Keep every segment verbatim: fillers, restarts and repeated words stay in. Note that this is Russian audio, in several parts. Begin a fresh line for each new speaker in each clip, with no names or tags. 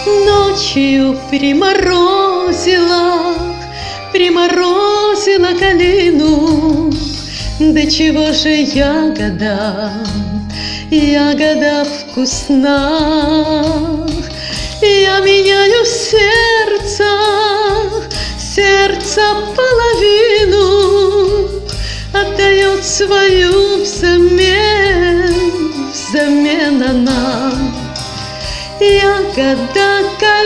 Ночью приморозила, приморозила калину. Да чего же ягода, ягода вкусна. Я меняю сердце, сердце половину, отдает свою взамен, взамен она. Ягода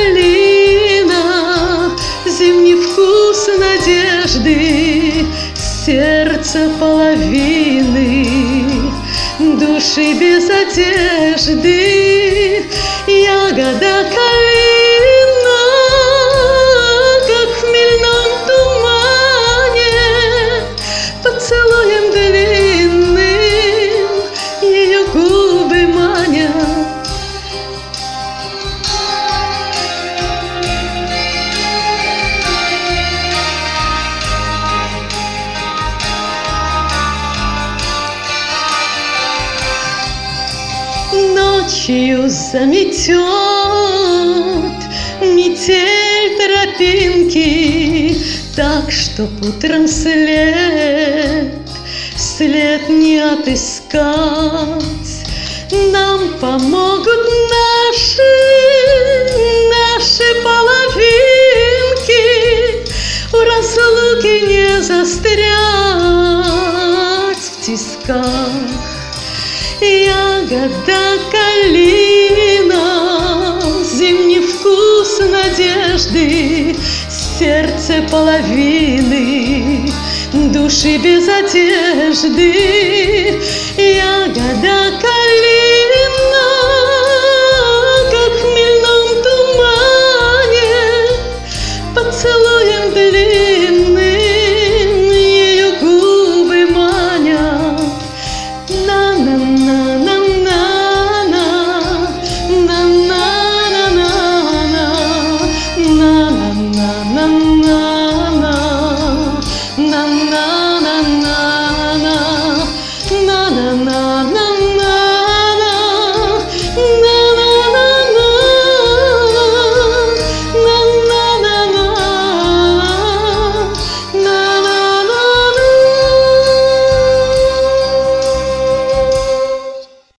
калина, зимний вкус надежды, сердце половины, души без одежды. Ягода калина, как в хмельном тумане, поцелуем длинным ее губы манят. Ночью заметет метель тропинки, так, чтоб утром след, след не отыскать. Нам помогут наши, наши половинки в разлуке не застрять в тисках. Ягода калина, зимний вкус надежды, сердце половины, души без одежды. Ягода калина,